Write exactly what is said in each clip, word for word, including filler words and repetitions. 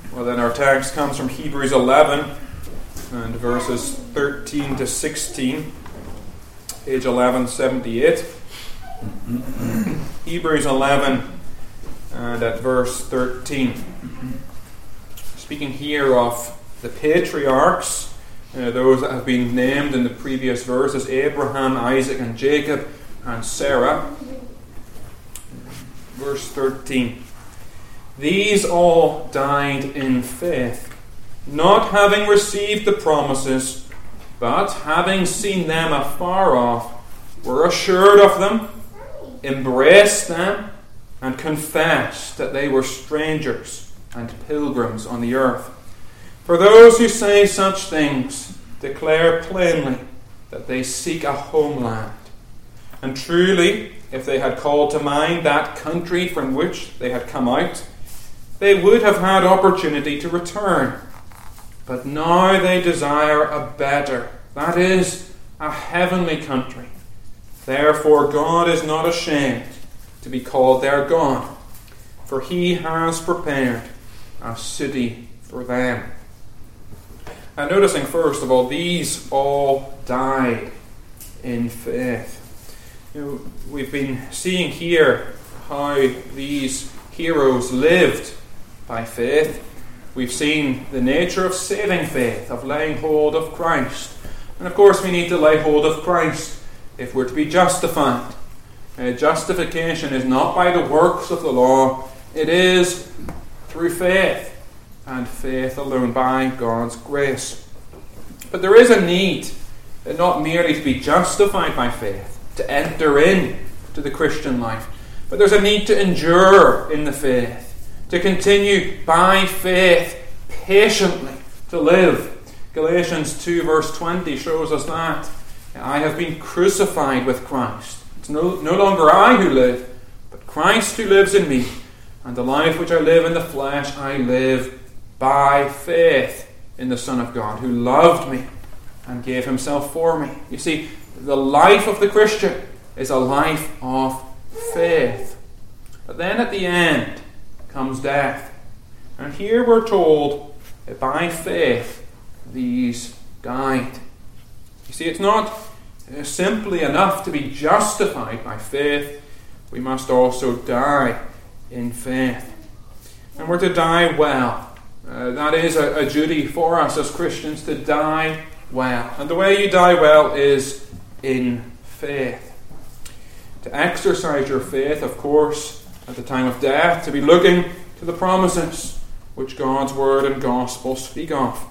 Well, then our text comes from Hebrews eleven and verses thirteen to sixteen, page eleven seventy-eight. Hebrews eleven and at verse thirteen. Speaking here of the patriarchs, uh, those that have been named in the previous verses, Abraham, Isaac, and Jacob, and Sarah. Verse thirteen. These all died in faith, not having received the promises, but having seen them afar off, were assured of them, embraced them, and confessed that they were strangers and pilgrims on the earth. For those who say such things declare plainly that they seek a homeland. And truly, if they had called to mind that country from which they had come out, they would have had opportunity to return. But now they desire a better, that is, a heavenly country. Therefore God is not ashamed to be called their God, for he has prepared a city for them. And noticing first of all, these all died in faith. You know, we've been seeing here how these heroes lived by faith. We've seen the nature of saving faith, of laying hold of Christ. And of course we need to lay hold of Christ if we're to be justified. Uh, justification is not by the works of the law, it is through faith, and faith alone by God's grace. But there is a need, uh, not merely to be justified by faith, to enter in to the Christian life, but there's a need to endure in the faith, to continue by faith patiently to live. Galatians two verse twenty shows us that. I have been crucified with Christ. It's no, no longer I who live, but Christ who lives in me. And the life which I live in the flesh, I live by faith in the Son of God, who loved me and gave himself for me. You see, the life of the Christian is a life of faith. But then at the end comes death. And here we're told that by faith these died. You see, it's not uh, simply enough to be justified by faith. We must also die in faith. And we're to die well. Uh, that is a, a duty for us as Christians, to die well. And the way you die well is in faith. To exercise your faith, of course, at the time of death, to be looking to the promises which God's word and gospel speak of.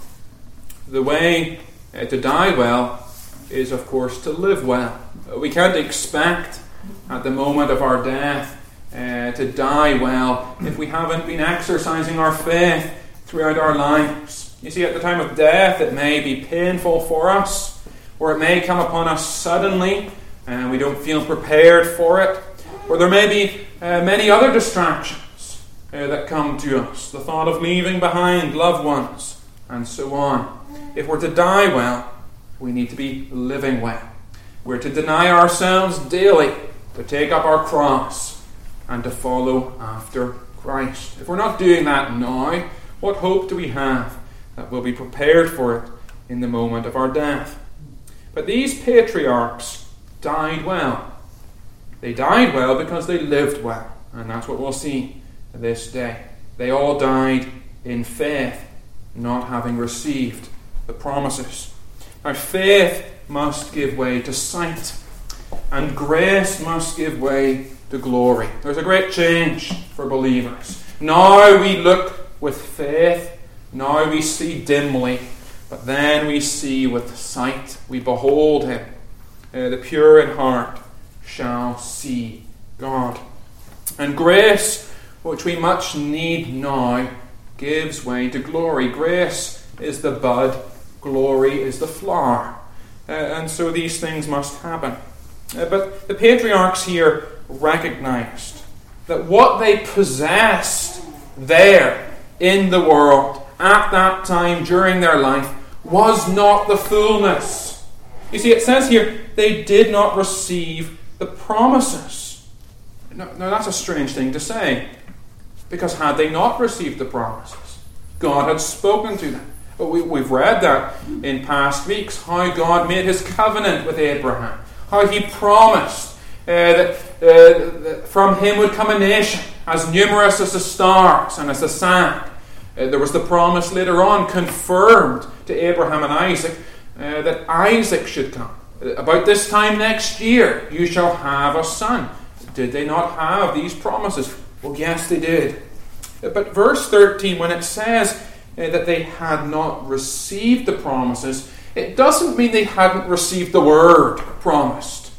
The way uh, to die well is, of course, to live well. We can't expect at the moment of our death uh, to die well if we haven't been exercising our faith throughout our lives. You see, at the time of death, it may be painful for us, or it may come upon us suddenly, and we don't feel prepared for it. Or there may be uh, many other distractions uh, that come to us. The thought of leaving behind loved ones, and so on. If we're to die well, we need to be living well. We're to deny ourselves daily, to take up our cross, and to follow after Christ. If we're not doing that now, what hope do we have that we'll be prepared for it in the moment of our death? But these patriarchs died well. They died well because they lived well. And that's what we'll see this day. They all died in faith, not having received the promises. Now, faith must give way to sight, and grace must give way to glory. There's a great change for believers. Now we look with faith, now we see dimly, but then we see with sight. We behold him. Uh, the pure in heart shall see God. And grace, which we much need now, gives way to glory. Grace is the bud, glory is the flower. Uh, and so these things must happen. Uh, but the patriarchs here recognized that what they possessed there in the world at that time during their life was not the fullness. You see, it says here, they did not receive the promises. Now, now that's a strange thing to say, because had they not received the promises, God had spoken to them. We, we've read that in past weeks, how God made his covenant with Abraham, how he promised uh, that, uh, that from him would come a nation as numerous as the stars and as the sand. Uh, there was the promise later on confirmed to Abraham and Isaac uh, that Isaac should come. About this time next year, you shall have a son. Did they not have these promises? Well, yes, they did. But verse thirteen, when it says uh, that they had not received the promises, it doesn't mean they hadn't received the word promised.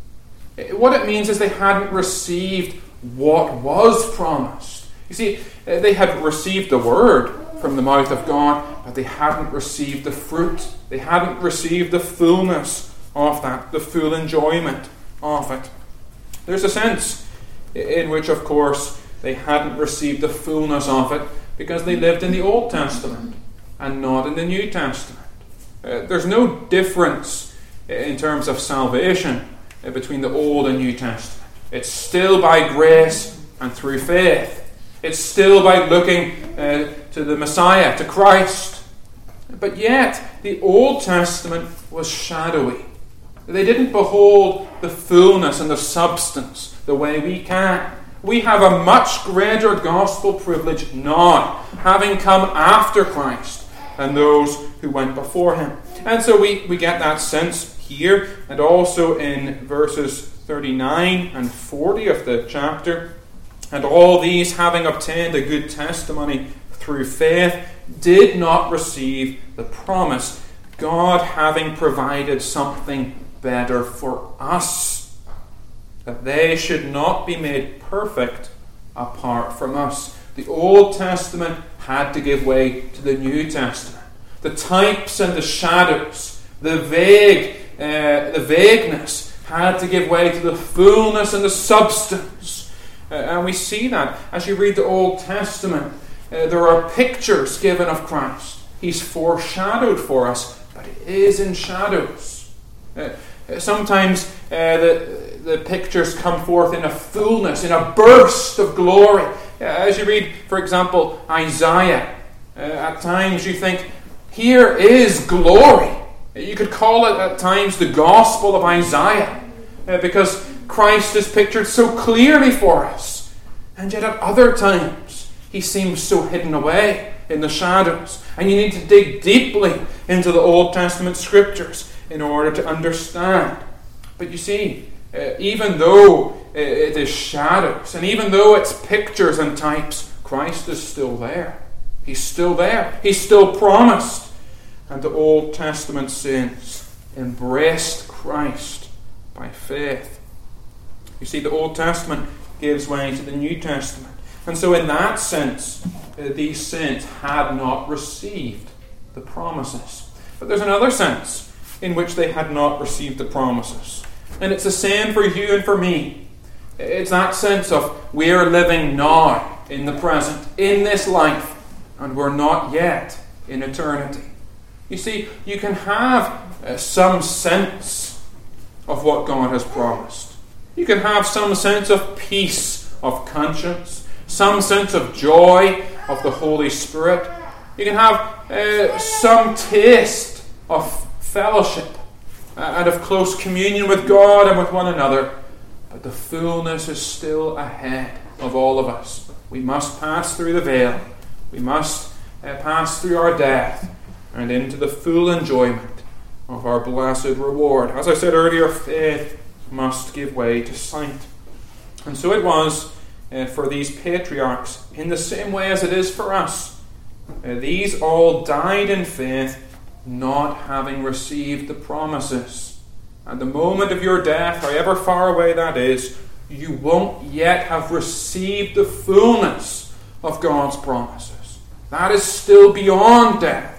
What it means is they hadn't received what was promised. You see, uh, they had received the word from the mouth of God, but they hadn't received the fruit. They hadn't received the fullness of that, the full enjoyment of it. There's a sense in which, of course, they hadn't received the fullness of it because they lived in the Old Testament and not in the New Testament. Uh, there's no difference in terms of salvation uh, between the Old and New Testament. It's still by grace and through faith. It's still by looking uh, to the Messiah, to Christ. But yet, the Old Testament was shadowy. They didn't behold the fullness and the substance the way we can. We have a much greater gospel privilege now, having come after Christ, than those who went before him. And so we, we get that sense here, and also in verses thirty-nine and forty of the chapter. And all these, having obtained a good testimony through faith, did not receive the promise, God having provided something better for us, that they should not be made perfect apart from us. The Old Testament had to give way to the New Testament. The types and the shadows, the vague, uh, the vagueness had to give way to the fullness and the substance. Uh, and we see that as you read the Old Testament. Uh, there are pictures given of Christ. He's foreshadowed for us, but it is in shadows. Uh, sometimes uh, the, the pictures come forth in a fullness, in a burst of glory. Uh, as you read, for example, Isaiah, uh, at times you think, here is glory. You could call it at times the Gospel of Isaiah, uh, because Christ is pictured so clearly for us. And yet at other times, he seems so hidden away in the shadows. And you need to dig deeply into the Old Testament scriptures in order to understand. But you see, uh, even though it is shadows, and even though it's pictures and types, Christ is still there. He's still there. He's still promised. And the Old Testament saints embraced Christ by faith. You see, the Old Testament gives way to the New Testament. And so in that sense, uh, these saints had not received the promises. But there's another sense in which they had not received the promises. And it's the same for you and for me. It's that sense of we're living now, in the present, in this life, and we're not yet in eternity. You see, you can have uh, some sense of what God has promised. You can have some sense of peace of conscience, some sense of joy of the Holy Spirit. You can have uh, some taste of fellowship uh, and of close communion with God and with one another. But the fullness is still ahead of all of us. We must pass through the veil. We must uh, pass through our death and into the full enjoyment of our blessed reward. As I said earlier, faith must give way to sight. And so it was uh, for these patriarchs, in the same way as it is for us. Uh, these all died in faith, not having received the promises. At the moment of your death, however far away that is, you won't yet have received the fullness of God's promises. That is still beyond death.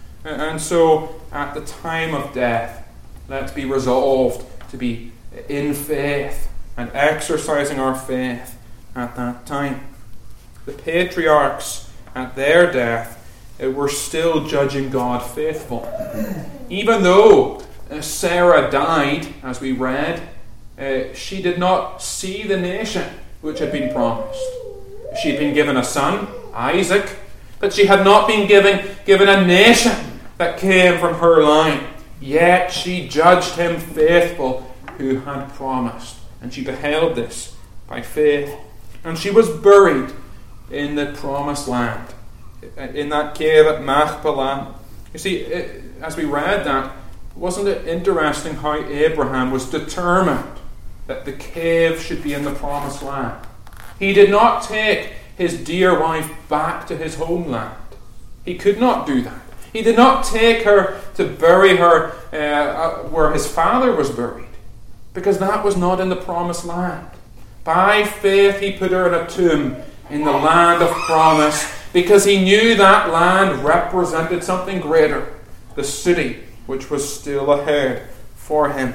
And so, at the time of death, let's be resolved to be in faith and exercising our faith at that time. The patriarchs, at their death, were still judging God faithful. Even though Sarah died, as we read, uh, she did not see the nation which had been promised. She had been given a son, Isaac, that she had not been given, given a nation that came from her line. Yet she judged him faithful who had promised. And she beheld this by faith. And she was buried in the promised land, in that cave at Machpelah. You see, it, as we read that, wasn't it interesting how Abraham was determined that the cave should be in the promised land? He did not take his dear wife back to his homeland. He could not do that. He did not take her to bury her uh, where his father was buried, because that was not in the promised land. By faith he put her in a tomb in the land of promise, because he knew that land represented something greater, the city which was still ahead for him.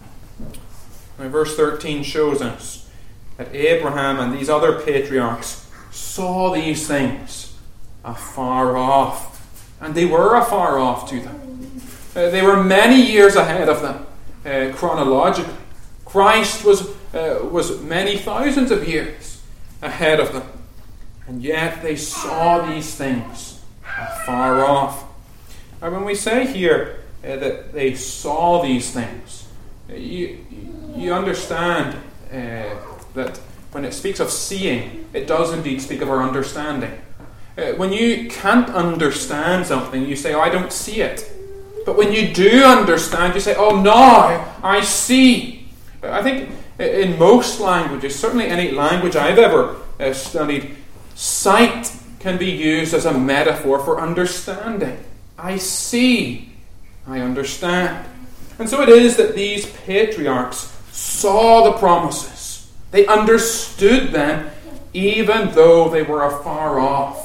Now, verse thirteen shows us that Abraham and these other patriarchs saw these things afar off. And they were afar off to them. Uh, they were many years ahead of them, uh, chronologically. Christ was, uh, was many thousands of years ahead of them. And yet they saw these things afar off. And when we say here uh, that they saw these things, uh, you, you understand uh, that when it speaks of seeing, it does indeed speak of our understanding. Uh, when you can't understand something, you say, oh, I don't see it. But when you do understand, you say, oh, now I see. I think in most languages, certainly any language I've ever uh, studied, sight can be used as a metaphor for understanding. I see. I understand. And so it is that these patriarchs saw the promises. They understood them even though they were afar off.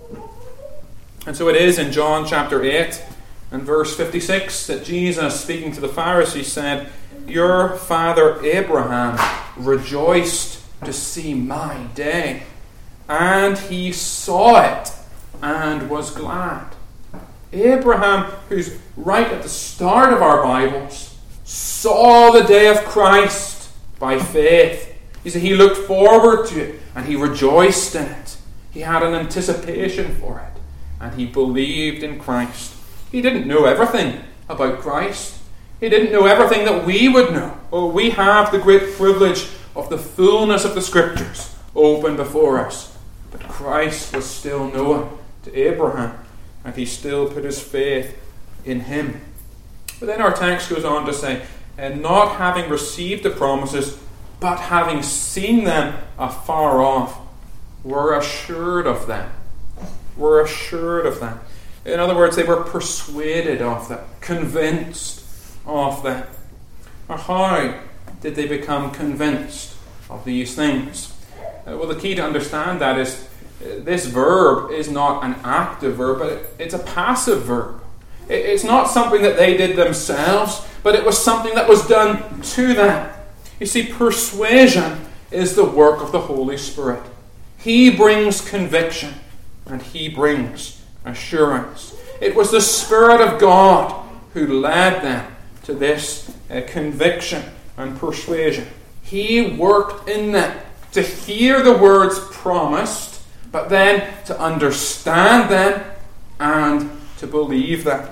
And so it is in John chapter eight and verse fifty-six that Jesus, speaking to the Pharisees, said, your father Abraham rejoiced to see my day, and he saw it and was glad. Abraham, who's right at the start of our Bibles, saw the day of Christ by faith. You see, he looked forward to it and he rejoiced in it. He had an anticipation for it. And he believed in Christ. He didn't know everything about Christ. He didn't know everything that we would know. Oh, we have the great privilege of the fullness of the Scriptures open before us. But Christ was still known to Abraham, and he still put his faith in him. But then our text goes on to say, and not having received the promises, but having seen them afar off, were assured of them. Were assured of them. In other words, they were persuaded of them, convinced of them. Or how did they become convinced of these things? Uh, well, the key to understand that is uh, this verb is not an active verb, but it, it's a passive verb. It, it's not something that they did themselves, but it was something that was done to them. You see, persuasion is the work of the Holy Spirit. He brings conviction. And he brings assurance. It was the Spirit of God who led them to this uh, conviction and persuasion. He worked in them to hear the words promised, but then to understand them and to believe them.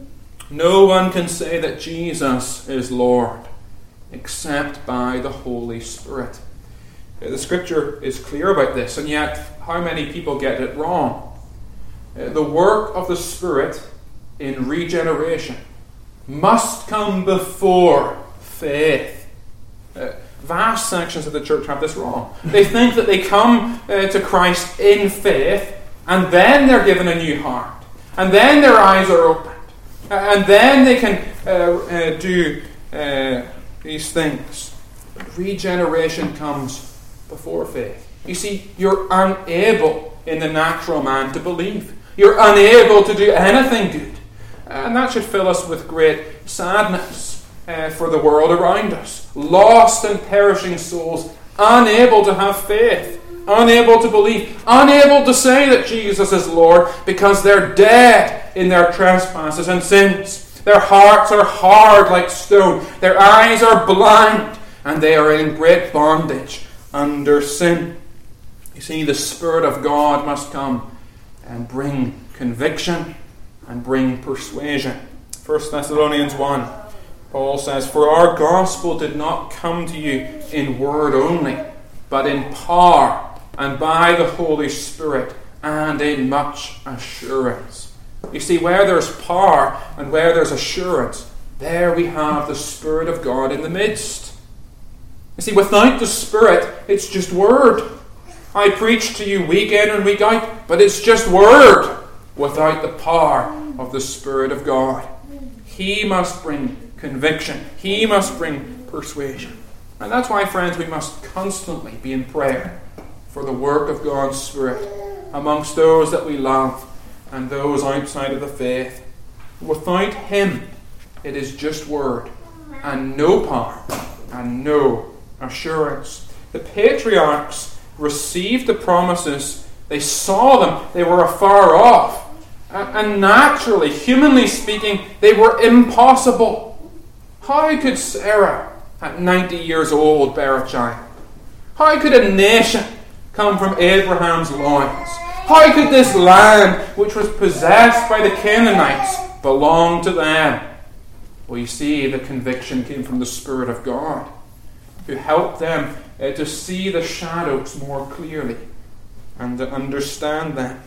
No one can say that Jesus is Lord except by the Holy Spirit. The Scripture is clear about this, and yet how many people get it wrong? The work of the Spirit in regeneration must come before faith. Uh, vast sections of the church have this wrong. They think that they come uh, to Christ in faith, and then they're given a new heart, and then their eyes are opened, and then they can uh, uh, do uh, these things. But regeneration comes before faith. You see, you're unable in the natural man to believe. You're unable to do anything good. And that should fill us with great sadness uh, for the world around us. Lost and perishing souls, unable to have faith, unable to believe, unable to say that Jesus is Lord because they're dead in their trespasses and sins. Their hearts are hard like stone. Their eyes are blind, and they are in great bondage under sin. You see, the Spirit of God must come and bring conviction and bring persuasion. First Thessalonians one, Paul says, "For our gospel did not come to you in word only, but in power and by the Holy Spirit and in much assurance." You see, where there's power and where there's assurance, there we have the Spirit of God in the midst. You see, without the Spirit, it's just word. I preach to you week in and week out, but it's just word without the power of the Spirit of God. He must bring conviction. He must bring persuasion. And that's why, friends, we must constantly be in prayer for the work of God's Spirit amongst those that we love and those outside of the faith. Without Him, it is just word and no power and no assurance. The patriarchs received the promises. They saw them. They were afar off. And naturally, humanly speaking, they were impossible. How could Sarah, at ninety years old, bear a child? How could a nation come from Abraham's loins? How could this land, which was possessed by the Canaanites, belong to them? Well, you see, the conviction came from the Spirit of God, who helped them uh, to see the shadows more clearly and to understand them.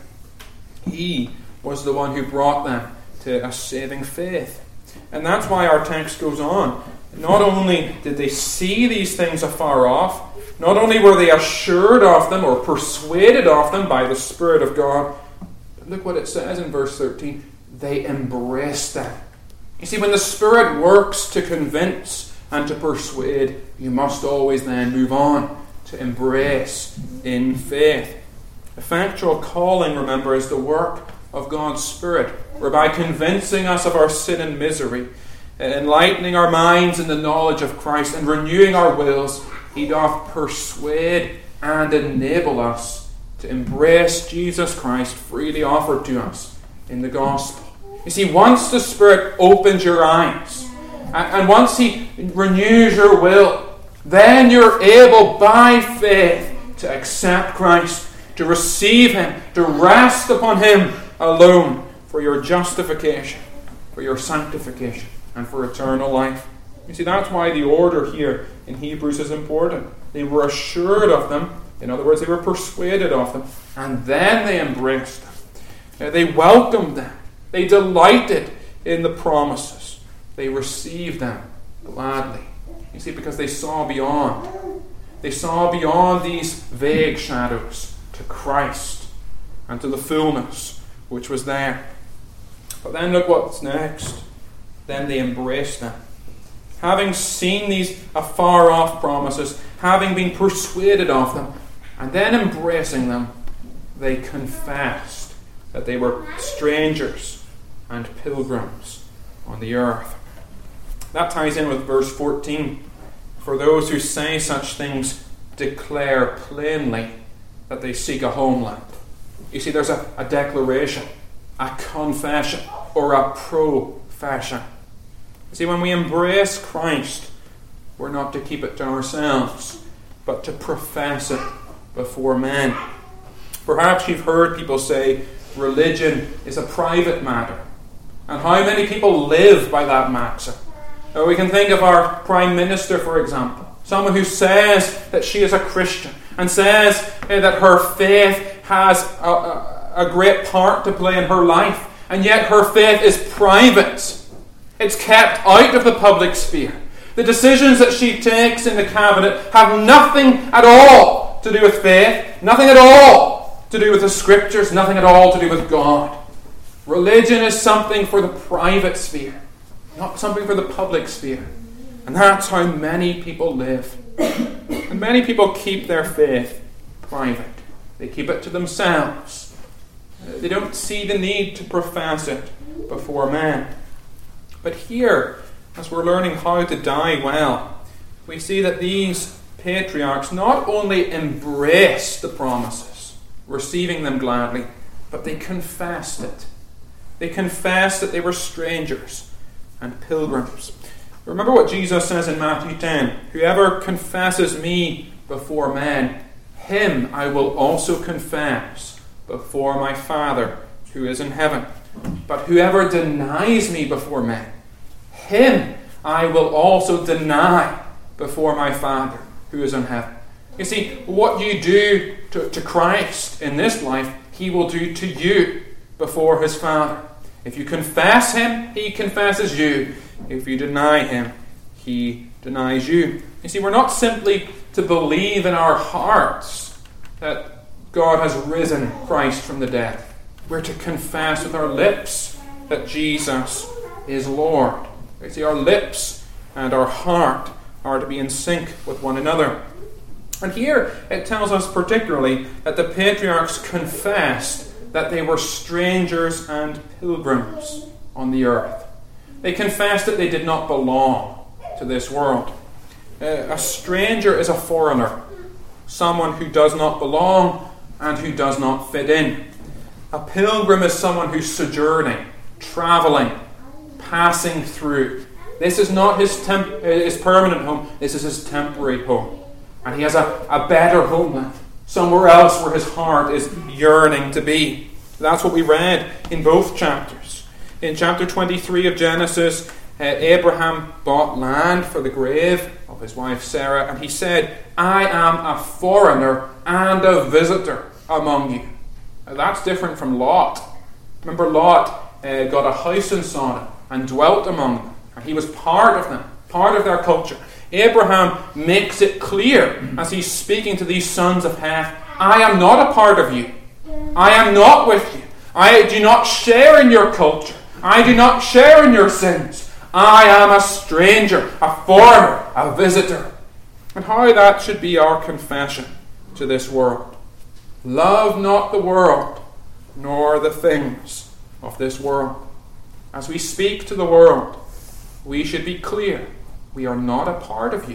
He was the one who brought them to a saving faith. And that's why our text goes on. Not only did they see these things afar off, not only were they assured of them or persuaded of them by the Spirit of God, but look what it says in verse thirteen. They embraced them. You see, when the Spirit works to convince and to persuade, you must always then move on to embrace in faith. Effectual calling, remember, is the work of God's Spirit, whereby convincing us of our sin and misery, enlightening our minds in the knowledge of Christ, and renewing our wills, He doth persuade and enable us to embrace Jesus Christ freely offered to us in the gospel. You see, once the Spirit opens your eyes, and once He renews your will, then you're able by faith to accept Christ, to receive Him, to rest upon Him alone for your justification, for your sanctification, and for eternal life. You see, that's why the order here in Hebrews is important. They were assured of them. In other words, they were persuaded of them, and then they embraced them. They welcomed them. They delighted in the promises. They received them gladly. You see, because they saw beyond. They saw beyond these vague shadows to Christ and to the fullness which was there. But then look what's next. Then they embraced them. Having seen these afar off promises, having been persuaded of them, and then embracing them, they confessed that they were strangers and pilgrims on the earth. That ties in with verse fourteen. For those who say such things declare plainly that they seek a homeland. You see, there's a, a declaration, a confession, or a profession. You see, when we embrace Christ, we're not to keep it to ourselves, but to profess it before men. Perhaps you've heard people say religion is a private matter. And how many people live by that maxim? Now, we can think of our Prime Minister, for example. Someone who says that she is a Christian and says uh, that her faith has a, a, a great part to play in her life. And yet her faith is private. It's kept out of the public sphere. The decisions that she takes in the cabinet have nothing at all to do with faith, nothing at all to do with the Scriptures, nothing at all to do with God. Religion is something for the private sphere, not something for the public sphere. And that's how many people live. And many people keep their faith private. They keep it to themselves. They don't see the need to profess it before men. But here, as we're learning how to die well, we see that these patriarchs not only embraced the promises, receiving them gladly, but they confessed it. They confessed that they were strangers and pilgrims. Remember what Jesus says in Matthew ten, whoever confesses me before men, him I will also confess before my Father who is in heaven. But whoever denies me before men, him I will also deny before my Father who is in heaven. You see, what you do to, to Christ in this life, he will do to you before his Father. If you confess him, he confesses you. If you deny him, he denies you. You see, we're not simply to believe in our hearts that God has risen Christ from the dead. We're to confess with our lips that Jesus is Lord. You see, our lips and our heart are to be in sync with one another. And here it tells us particularly that the patriarchs confessed that they were strangers and pilgrims on the earth. They confessed that they did not belong to this world. Uh, a stranger is a foreigner, someone who does not belong and who does not fit in. A pilgrim is someone who's sojourning, travelling, passing through. This is not his, temp- his permanent home, this is his temporary home. And he has a, a better homeland, somewhere else where his heart is yearning to be. That's what we read in both chapters. In chapter twenty-three of Genesis, uh, Abraham bought land for the grave of his wife Sarah, and he said, I am a foreigner and a visitor among you. Now, that's different from Lot. Remember, Lot uh, got a house in Sodom and dwelt among them, and he was part of them, part of their culture. Abraham makes it clear as he's speaking to these sons of Heth, I am not a part of you. I am not with you. I do not share in your culture. I do not share in your sins. I am a stranger, a foreigner, a visitor. And how that should be our confession to this world. Love not the world, nor the things of this world. As we speak to the world, we should be clear. We are not a part of you.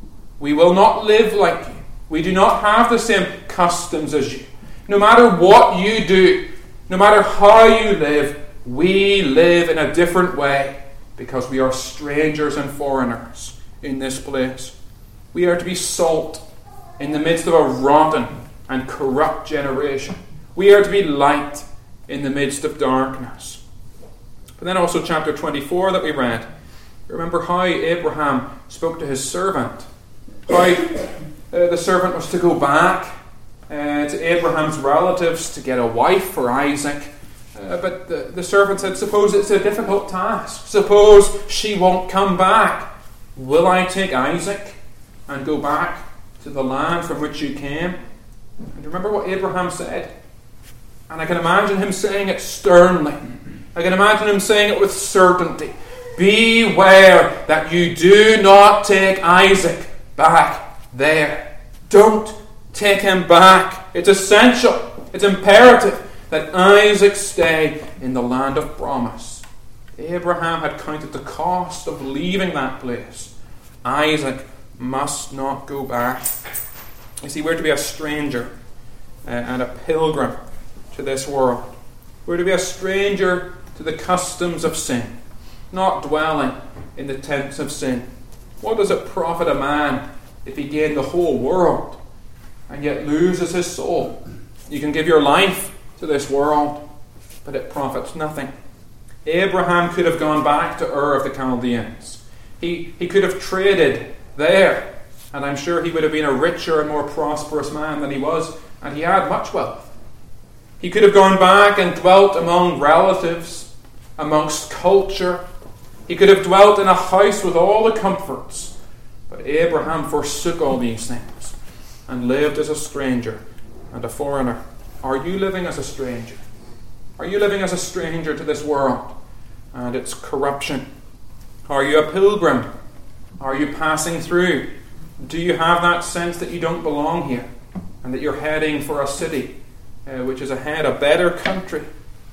We will not live like you. We do not have the same customs as you. No matter what you do, no matter how you live, we live in a different way because we are strangers and foreigners in this place. We are to be salt in the midst of a rotten and corrupt generation. We are to be light in the midst of darkness. But then also chapter twenty-four that we read, remember how Abraham spoke to his servant. How uh, the servant was to go back uh, to Abraham's relatives to get a wife for Isaac. Uh, but the, the servant said, suppose it's a difficult task. Suppose she won't come back. Will I take Isaac and go back to the land from which you came? And remember what Abraham said. And I can imagine him saying it sternly. I can imagine him saying it with certainty. Beware that you do not take Isaac back there. Don't take him back. It's essential. It's imperative that Isaac stay in the land of promise. Abraham had counted the cost of leaving that place. Isaac must not go back. You see, we're to be a stranger uh, and a pilgrim to this world. We're to be a stranger to the customs of sin, not dwelling in the tents of sin. What does it profit a man if he gain the whole world and yet loses his soul? You can give your life to this world, but it profits nothing. Abraham could have gone back to Ur of the Chaldeans. He, he could have traded there, and I'm sure he would have been a richer and more prosperous man than he was, and he had much wealth. He could have gone back and dwelt among relatives, amongst culture. He could have dwelt in a house with all the comforts. But Abraham forsook all these things and lived as a stranger and a foreigner. Are you living as a stranger? Are you living as a stranger to this world and its corruption? Are you a pilgrim? Are you passing through? Do you have that sense that you don't belong here and that you're heading for a city uh, which is ahead, a better country?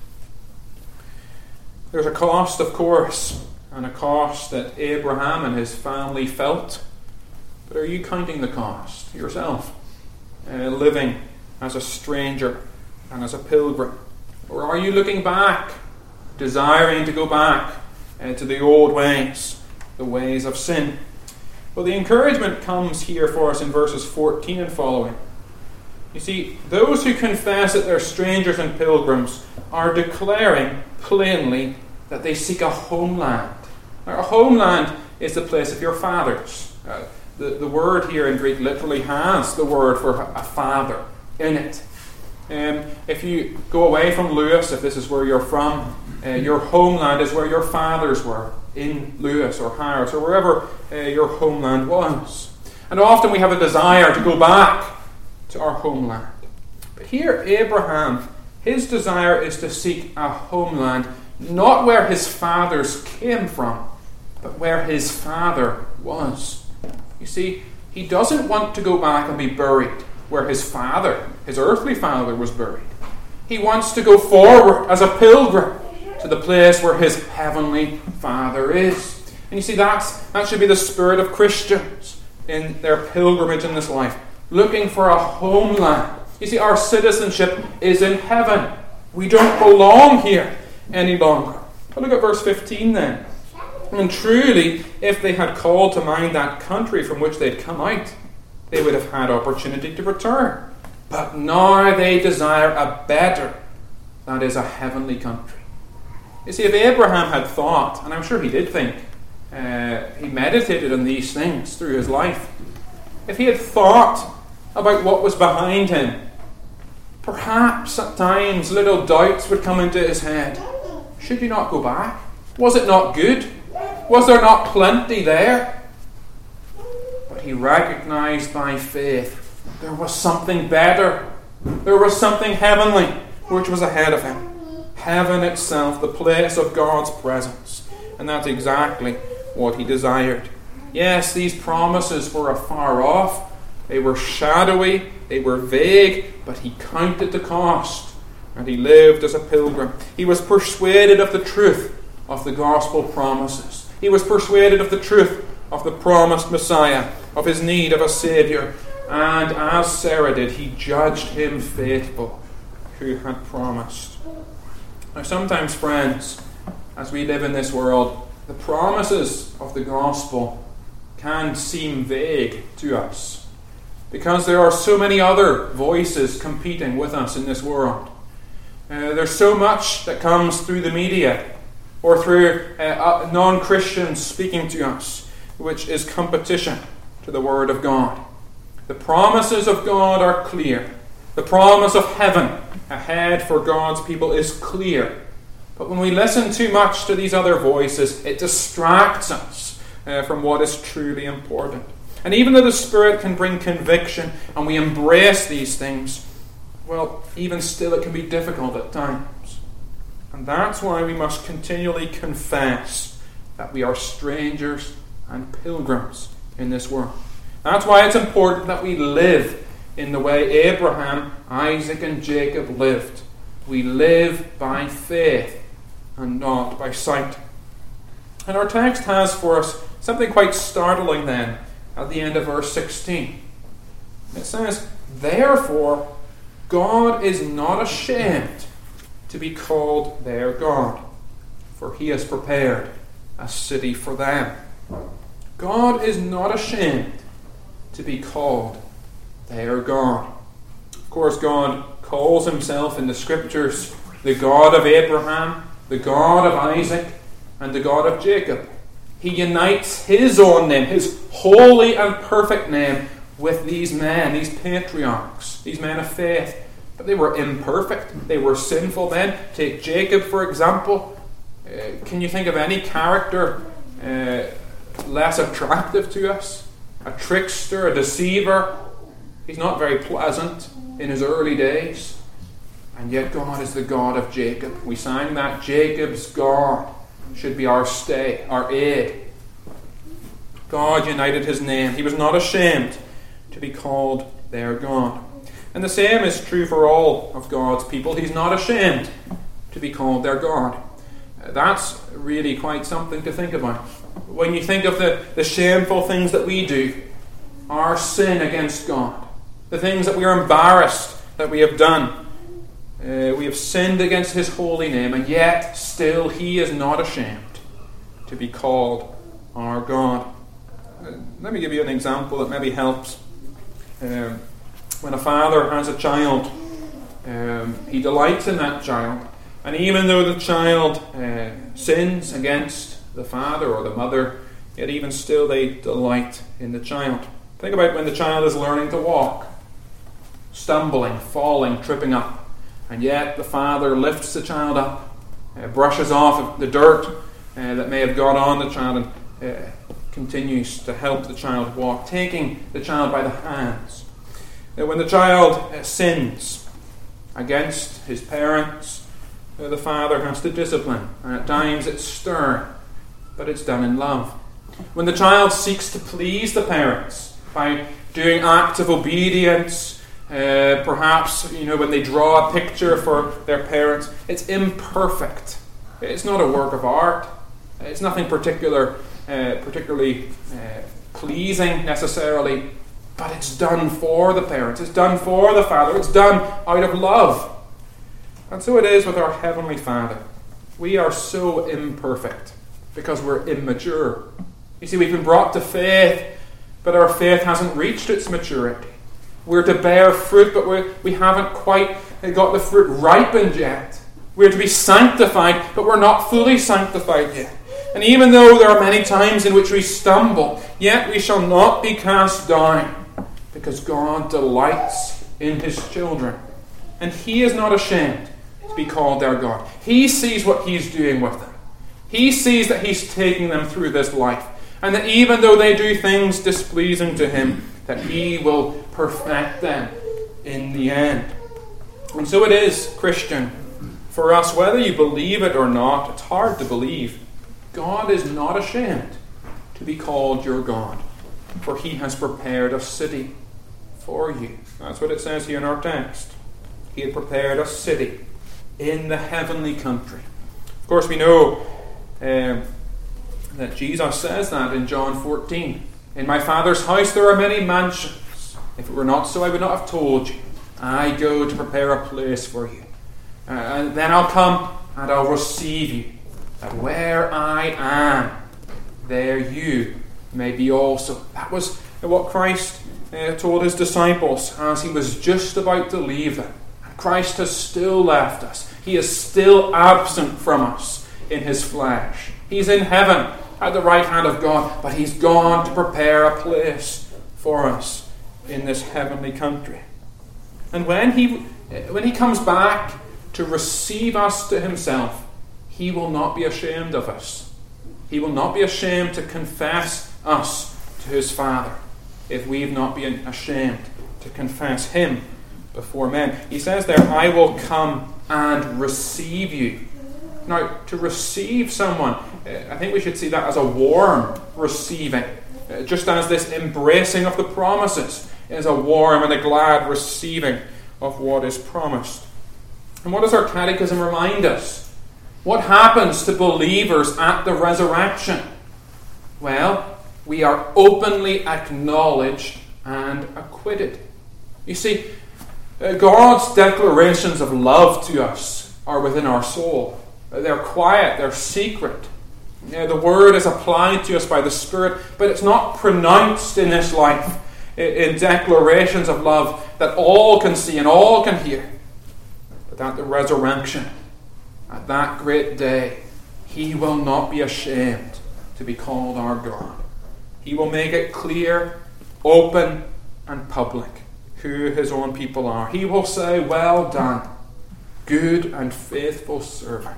There's a cost, of course, and a cost that Abraham and his family felt. But are you counting the cost yourself, uh, living as a stranger and as a pilgrim? Or are you looking back, desiring to go back uh, to the old ways, the ways of sin? Well, the encouragement comes here for us in verses fourteen and following. You see, those who confess that they're strangers and pilgrims are declaring plainly that they seek a homeland. Now, a homeland is the place of your fathers. Uh, the, the word here in Greek literally has the word for a father in it. Um, if you go away from Lewis, if this is where you're from, uh, your homeland is where your fathers were, in Lewis or Harris or wherever uh, your homeland was. And often we have a desire to go back to our homeland. But here, Abraham, his desire is to seek a homeland, not where his fathers came from, but where his father was. You see, he doesn't want to go back and be buried where his father, his earthly father, was buried. He wants to go forward as a pilgrim to the place where his heavenly Father is. And you see, that's, that should be the spirit of Christians in their pilgrimage in this life, looking for a homeland. You see, our citizenship is in heaven. We don't belong here any longer. But look at verse fifteen then. And truly, if they had called to mind that country from which they'd come out, they would have had opportunity to return. But now they desire a better, that is, a heavenly country. You see, if Abraham had thought, and I'm sure he did think, uh, he meditated on these things through his life, if he had thought about what was behind him, perhaps at times little doubts would come into his head. Should you not go back? Was it not good? Was there not plenty there? But he recognized by faith there was something better. There was something heavenly which was ahead of him. Heaven itself, the place of God's presence. And that's exactly what he desired. Yes, these promises were afar off. They were shadowy. They were vague. But he counted the cost. And he lived as a pilgrim. He was persuaded of the truth of the gospel promises. He was persuaded of the truth of the promised Messiah, of his need of a Saviour. And as Sarah did, he judged him faithful who had promised. Now sometimes, friends, as we live in this world, the promises of the gospel can seem vague to us because there are so many other voices competing with us in this world. Uh, there's so much that comes through the media or through uh, non-Christians speaking to us, which is competition to the Word of God. The promises of God are clear. The promise of heaven ahead for God's people is clear. But when we listen too much to these other voices, it distracts us uh, from what is truly important. And even though the Spirit can bring conviction and we embrace these things, well, even still it can be difficult at times. And that's why we must continually confess that we are strangers and pilgrims in this world. That's why it's important that we live in the way Abraham, Isaac, and Jacob lived. We live by faith and not by sight. And our text has for us something quite startling then at the end of verse sixteen. It says, "Therefore, God is not ashamed to be called their God, for he has prepared a city for them." God is not ashamed to be called their God. Of course, God calls himself in the Scriptures the God of Abraham, the God of Isaac, and the God of Jacob. He unites his own name, his holy and perfect name, with these men, these patriarchs, these men of faith. But they were imperfect. They were sinful men. Take Jacob, for example. Uh, can you think of any character uh, less attractive to us? A trickster, a deceiver. He's not very pleasant in his early days. And yet God is the God of Jacob. We sang that Jacob's God should be our stay, our aid. God united his name. He was not ashamed to be called their God. And the same is true for all of God's people. He's not ashamed to be called their God. That's really quite something to think about. When you think of the, the shameful things that we do, our sin against God, the things that we are embarrassed that we have done, uh, we have sinned against his holy name, and yet still he is not ashamed to be called our God. Uh, let me give you an example that maybe helps. Um, When a father has a child, um, he delights in that child. And even though the child uh, sins against the father or the mother, yet even still they delight in the child. Think about when the child is learning to walk, stumbling, falling, tripping up, and yet the father lifts the child up, uh, brushes off the dirt uh, that may have got on the child, and uh, continues to help the child walk, taking the child by the hands. Uh, when the child uh, sins against his parents, uh, the father has to discipline, and at times it's stern, but it's done in love. When the child seeks to please the parents by doing acts of obedience, uh, perhaps you know when they draw a picture for their parents, it's imperfect. It's not a work of art. It's nothing particular, uh, particularly uh, pleasing necessarily, but it's done for the parents. It's done for the Father. It's done out of love. And so it is with our Heavenly Father. We are so imperfect because we're immature. You see, we've been brought to faith, but our faith hasn't reached its maturity. We're to bear fruit, but we're, we haven't quite got the fruit ripened yet. We're to be sanctified, but we're not fully sanctified yet. And even though there are many times in which we stumble, yet we shall not be cast down, because God delights in His children. And He is not ashamed to be called their God. He sees what He's doing with them. He sees that He's taking them through this life. And that even though they do things displeasing to Him, that He will perfect them in the end. And so it is, Christian, for us, whether you believe it or not, it's hard to believe. God is not ashamed to be called your God, for He has prepared a city for you. That's what it says here in our text. He had prepared a city in the heavenly country. Of course, we know um, that Jesus says that in John fourteen. In my Father's house there are many mansions. If it were not so, I would not have told you. I go to prepare a place for you. Uh, and then I'll come and I'll receive you, that where I am, there you may be also. That was what Christ uh, told His disciples as He was just about to leave them. And Christ has still left us. He is still absent from us in His flesh. He's in heaven at the right hand of God, but He's gone to prepare a place for us in this heavenly country. And when He when He comes back to receive us to Himself, He will not be ashamed of us. He will not be ashamed to confess us to His Father if we've not been ashamed to confess Him before men. He says there, I will come and receive you. Now, to receive someone, I think we should see that as a warm receiving, just as this embracing of the promises is a warm and a glad receiving of what is promised. And what does our catechism remind us? What happens to believers at the resurrection? Well, we are openly acknowledged and acquitted. You see, God's declarations of love to us are within our soul. They're quiet, they're secret. The word is applied to us by the Spirit, but it's not pronounced in this life in declarations of love that all can see and all can hear. But at the resurrection, at that great day, He will not be ashamed to be called our God. He will make it clear, open, and public who His own people are. He will say, well done, good and faithful servant.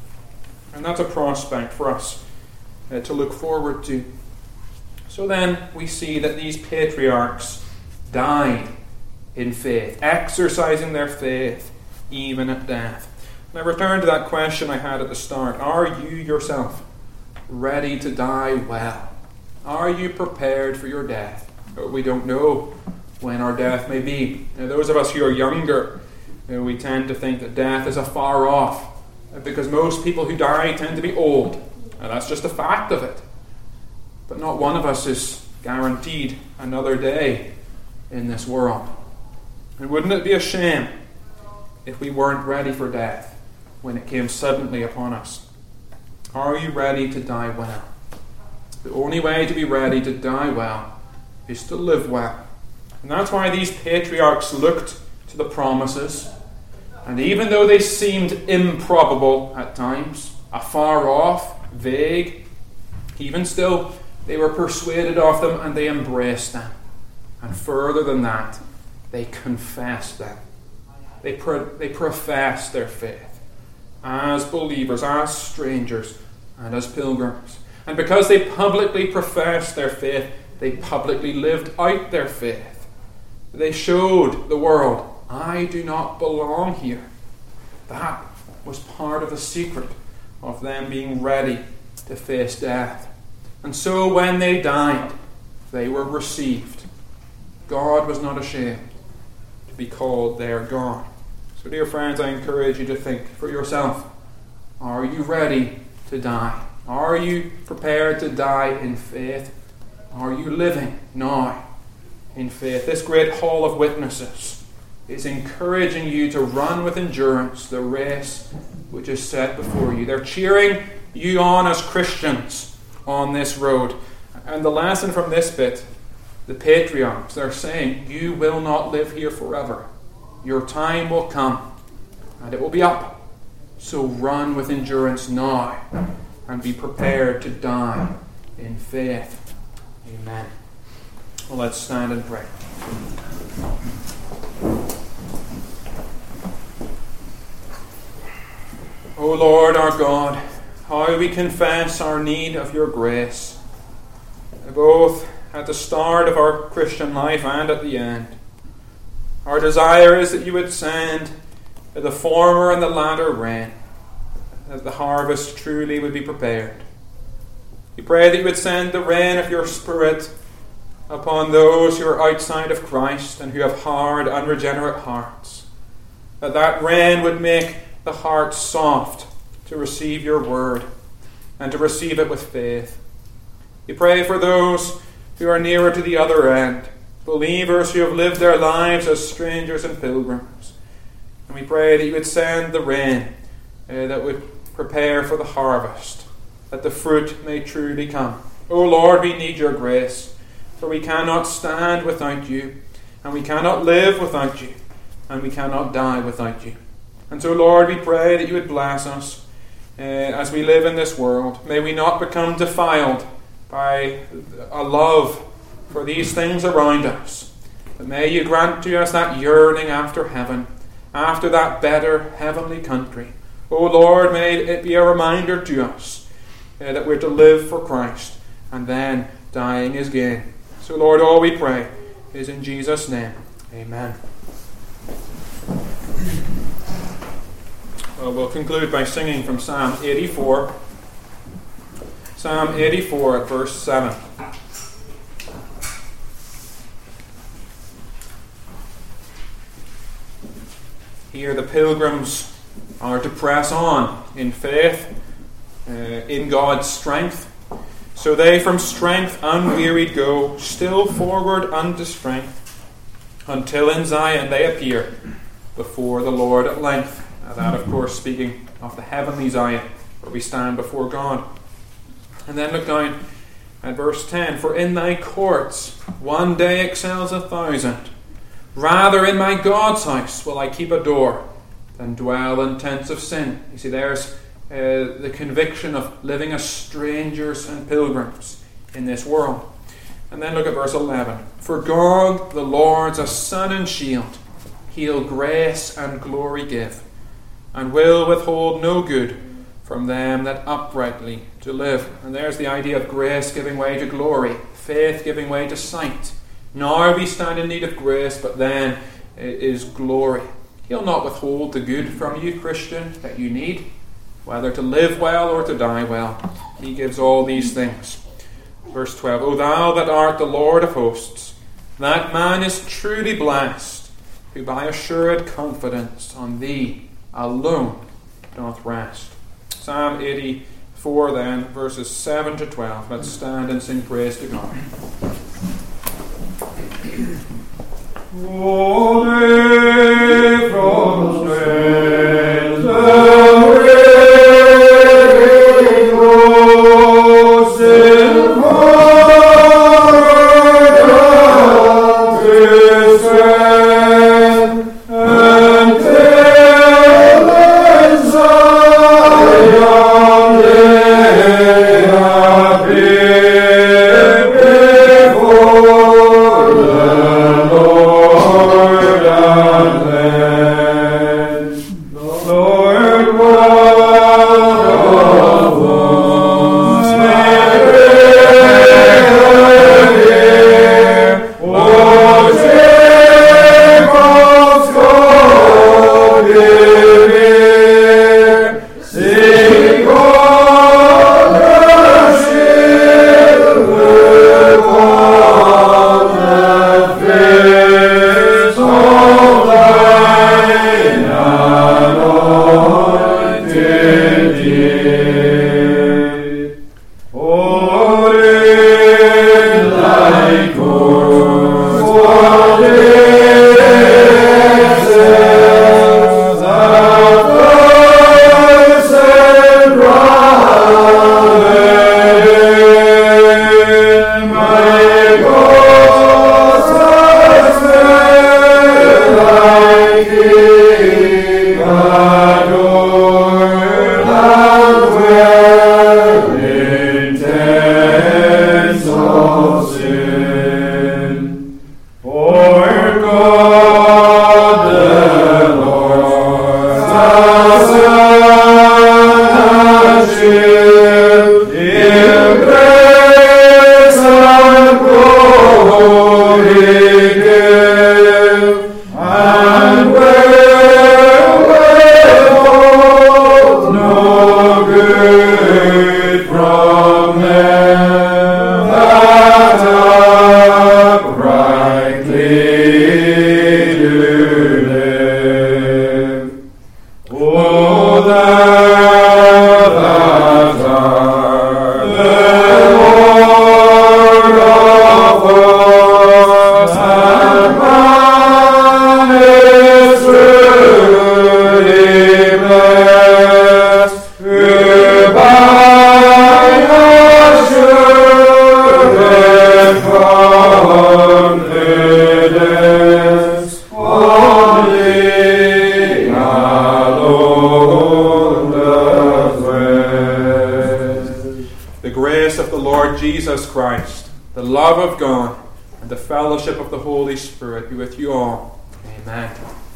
And that's a prospect for us uh, to look forward to. So then we see that these patriarchs died in faith, exercising their faith even at death. And I return to that question I had at the start. Are you yourself ready to die well? Are you prepared for your death? We don't know when our death may be. Now, those of us who are younger, you know, we tend to think that death is afar off, because most people who die tend to be old. And that's just a fact of it. But not one of us is guaranteed another day in this world. And wouldn't it be a shame if we weren't ready for death when it came suddenly upon us? Are you ready to die well? The only way to be ready to die well is to live well. And that's why these patriarchs looked to the promises. And even though they seemed improbable at times, afar off, vague, even still, they were persuaded of them and they embraced them. And further than that, they confessed them. They, pro- they professed their faith as believers, as strangers, and as pilgrims. And because they publicly professed their faith, they publicly lived out their faith. They showed the world, I do not belong here. That was part of the secret of them being ready to face death. And so when they died, they were received. God was not ashamed to be called their God. So dear friends, I encourage you to think for yourself. Are you ready to die? Are you prepared to die in faith? Are you living now in faith? This great hall of witnesses is encouraging you to run with endurance the race which is set before you. They're cheering you on as Christians on this road. And the lesson from this bit, the patriarchs, they're saying, you will not live here forever. Your time will come, and it will be up. So run with endurance now, and be prepared to die in faith. Amen. Well, let's stand and pray. O Lord our God, how we confess our need of your grace, both at the start of our Christian life and at the end. Our desire is that you would send the former and the latter rain, that the harvest truly would be prepared. We pray that you would send the rain of your Spirit upon those who are outside of Christ and who have hard, unregenerate hearts, that that rain would make the heart soft to receive your word and to receive it with faith. We pray for those who are nearer to the other end, believers who have lived their lives as strangers and pilgrims. And we pray that you would send the rain uh, that would prepare for the harvest, that the fruit may truly come. O Lord, we need your grace, for we cannot stand without you, and we cannot live without you, and we cannot die without you. And so, Lord, we pray that you would bless us uh, as we live in this world. May we not become defiled by a love for these things around us. But may you grant to us that yearning after heaven, after that better heavenly country. O Lord, may it be a reminder to us uh, that we're to live for Christ, and then dying is gain. So, Lord, all we pray is in Jesus' name. Amen. Well, we'll conclude by singing from Psalm eighty-four. Psalm eighty-four at verse seven. Here the pilgrims are to press on in faith, uh, in God's strength. So they from strength unwearied go, still forward unto strength, until in Zion they appear before the Lord at length. Now that, of course, speaking of the heavenly Zion, where we stand before God. And then look down at verse ten. For in thy courts one day excels a thousand. Rather in my God's house will I keep a door than dwell in tents of sin. You see, there's uh, the conviction of living as strangers and pilgrims in this world. And then look at verse eleven. For God the Lord's a sun and shield. He'll grace and glory give, and will withhold no good from them that uprightly do live. And there's the idea of grace giving way to glory, faith giving way to sight. Now we stand in need of grace, but then it is glory. He'll not withhold the good from you, Christian, that you need, whether to live well or to die well. He gives all these things. Verse twelve, O thou that art the Lord of hosts, that man is truly blessed, who by assured confidence on thee alone doth rest. Psalm eighty-four then, verses seven to twelve. Let's stand and sing praise to God. Holy from strength the rose in heart and good from them that uprightly do live. O thou that art the Lord of hosts, and man is truly blessed, who by assured confidence only alone does rest. The grace of the Lord Jesus Christ, the love of God, and the fellowship of the Holy Spirit be with you all. Amen.